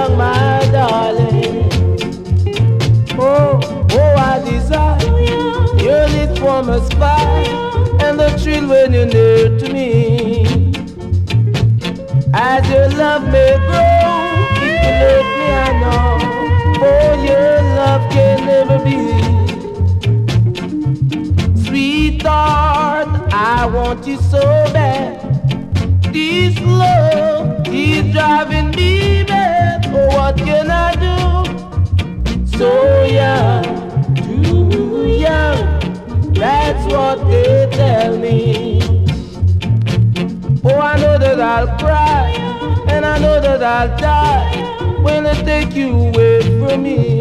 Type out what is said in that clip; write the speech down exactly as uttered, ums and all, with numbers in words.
young, my darling. Oh, oh, I desire your lips warm as fire, and the thrill when you're near to me. As your love may grow, if you let me, I know. Oh, your love can never be. Sweetheart, I want you so bad. This love is driving me mad. Oh, what can I do? So young, too young, that's what they tell me. Oh, I know that I'll cry, and I know that I'll die when they take you away from me.